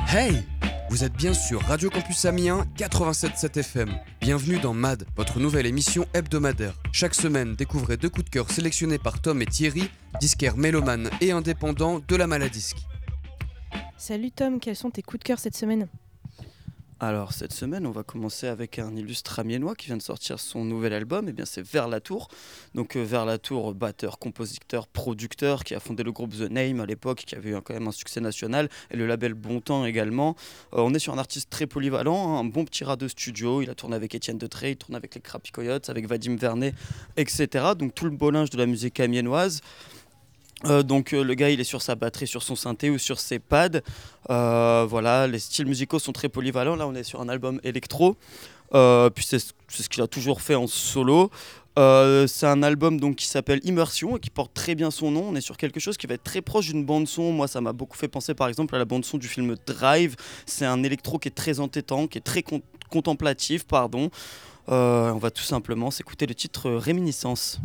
Hey! Vous êtes bien sur Radio Campus Amiens 87.7 FM. Bienvenue dans MAD, votre nouvelle émission hebdomadaire. Chaque semaine, découvrez 2 coups de cœur sélectionnés par Tom et Thierry, disquaires mélomanes et indépendants de la Maladisque. Salut Tom, quels sont tes coups de cœur cette semaine ? Alors cette semaine, on va commencer avec un illustre amiénois qui vient de sortir son nouvel album, et bien c'est Vers la Tour. Donc Vers la Tour, batteur, compositeur, producteur, qui a fondé le groupe The Name à l'époque, qui avait eu quand même un succès national, et le label Bon Temps également. On est sur un artiste très polyvalent, un bon petit rat de studio. Il a tourné avec Étienne Detrey, il tourne avec les Crappy Coyotes, avec Vadim Vernet, etc. Donc tout le beau linge de la musique amiénoise. Le gars il est sur sa batterie, sur son synthé ou sur ses pads. Voilà, les styles musicaux sont très polyvalents. Là on est sur un album électro, puis c'est ce qu'il a toujours fait en solo. C'est un album donc, qui s'appelle Immersion et qui porte très bien son nom. On est sur quelque chose qui va être très proche d'une bande son. Moi ça m'a beaucoup fait penser par exemple à la bande son du film Drive. C'est un électro qui est très entêtant, qui est très contemplatif. On va tout simplement s'écouter le titre Réminiscence.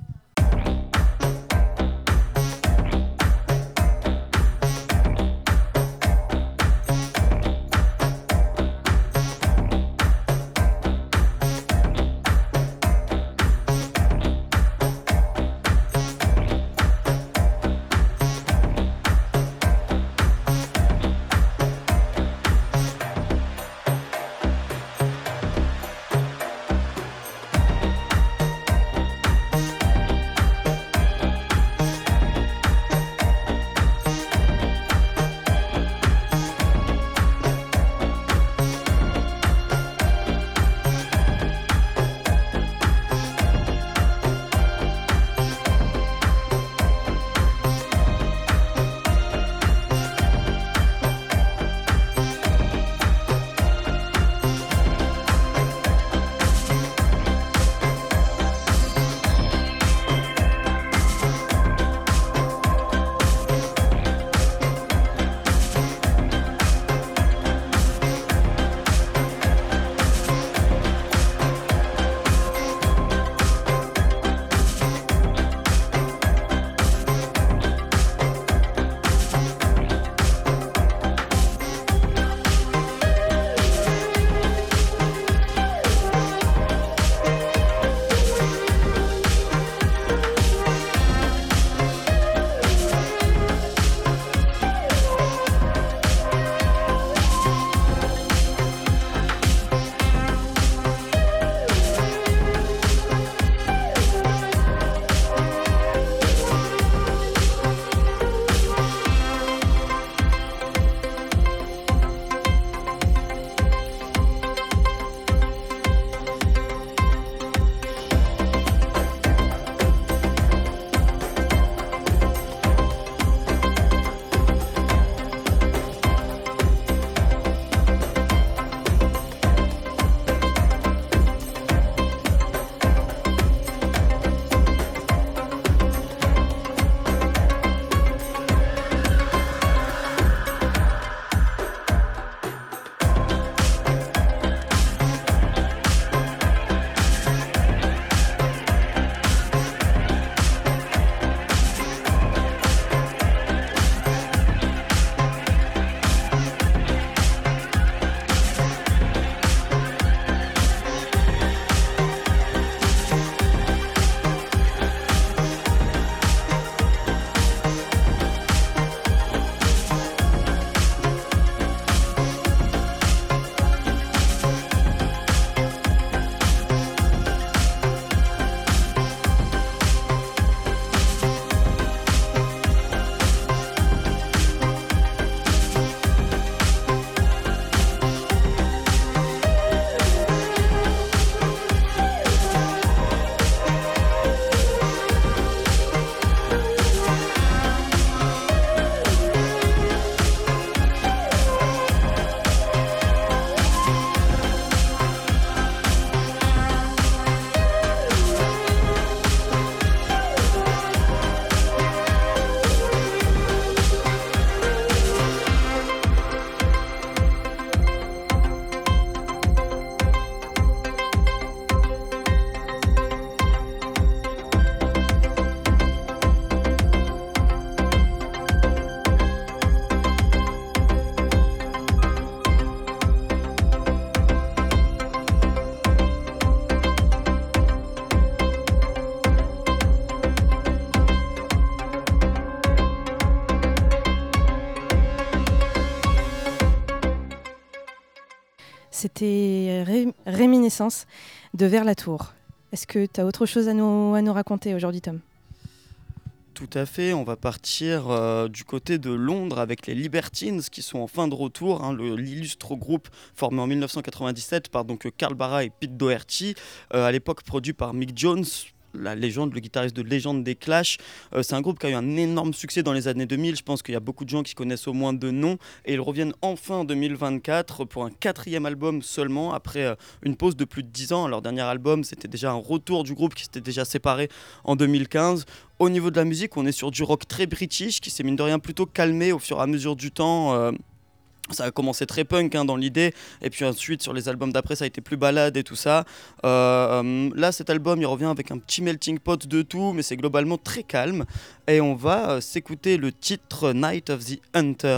C'était Réminiscence de Vers la Tour. Est-ce que tu as autre chose à nous raconter aujourd'hui, Tom ? Tout à fait, on va partir du côté de Londres avec les Libertines qui sont en fin de retour, l'illustre groupe formé en 1997 par donc Carl Barât et Pete Doherty, à l'époque produit par Mick Jones, la légende, le guitariste de légende des Clash. C'est un groupe qui a eu un énorme succès dans les années 2000, je pense qu'il y a beaucoup de gens qui connaissent au moins deux noms, et ils reviennent enfin en 2024 pour un 4e album seulement, après une pause de plus de 10 ans. Leur dernier album, c'était déjà un retour du groupe qui s'était déjà séparé en 2015. Au niveau de la musique, on est sur du rock très british, qui s'est mine de rien plutôt calmé au fur et à mesure du temps. Ça a commencé très punk dans l'idée, et puis ensuite sur les albums d'après ça a été plus balade et tout ça. Là cet album il revient avec un petit melting pot de tout, mais c'est globalement très calme, et on va s'écouter le titre Night of the Hunter.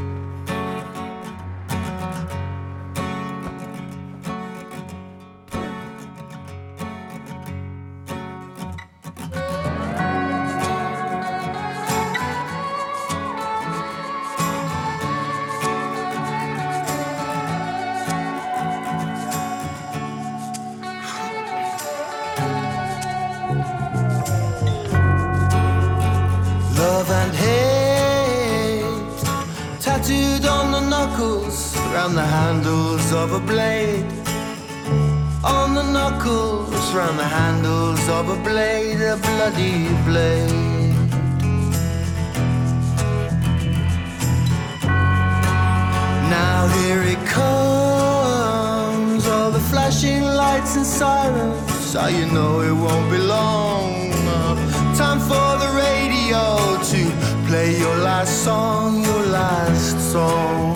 Round the handles of a blade, on the knuckles, round the handles of a blade, a bloody blade. Now here it comes, all the flashing lights and sirens, so you know it won't be long. Time for the radio to play your last song, your last song.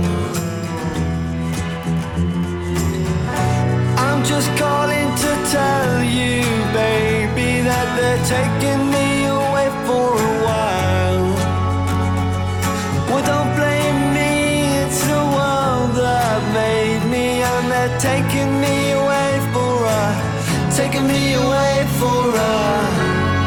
I'm just calling to tell you, baby, that they're taking me away for a while. Well, don't blame me, it's the world that made me, and they're taking me away for a, taking me away for a.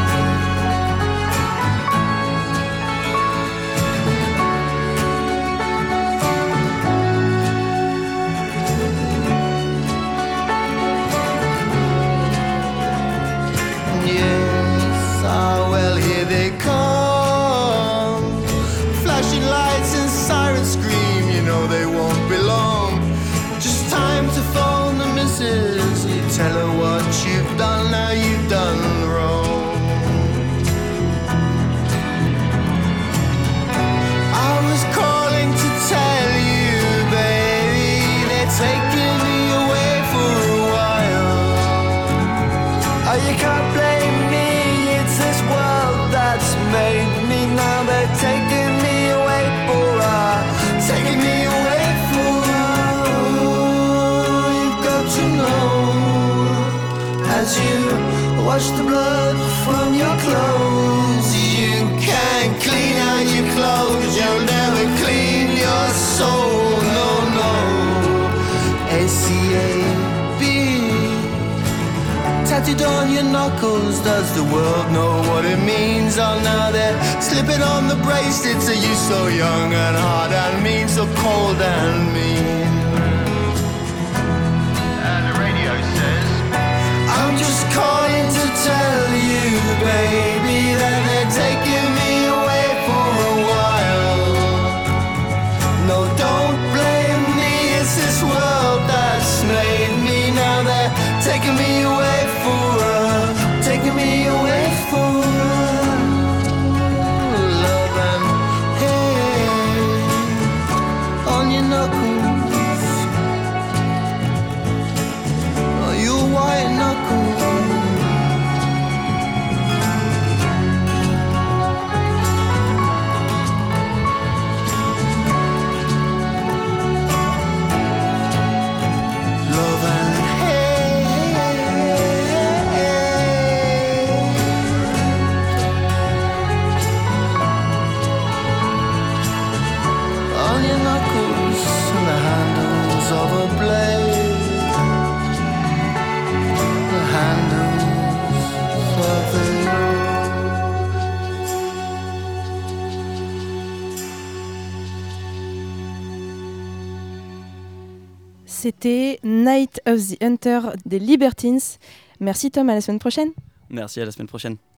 You tell her what you've done, now you've done wrong. I was calling to tell you, baby, they're taking me away for a while. Oh, you can't blame me, it's this world that's made me. Now they're taking me away for a, taking me away for a. To know, as you wash the blood from your clothes, you can't clean out your clothes, you'll never clean your soul, no, no. ACAB tattooed on your knuckles, does the world know what it means? Oh, now they're slipping on the bracelets, are you so young and hard and mean, so cold and mean? I'm just calling to tell you, baby, that they're taking me away for a while. No, don't blame me, it's this world that's made me. Now they're taking me away for a, taking me away for a love and hate on your knuckles. C'était Night of the Hunter des Libertines. Merci Tom, à la semaine prochaine. Merci, à la semaine prochaine.